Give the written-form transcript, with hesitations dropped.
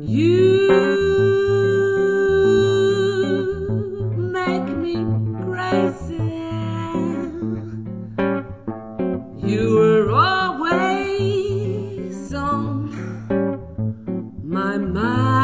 You make me crazy. You were always on my mind.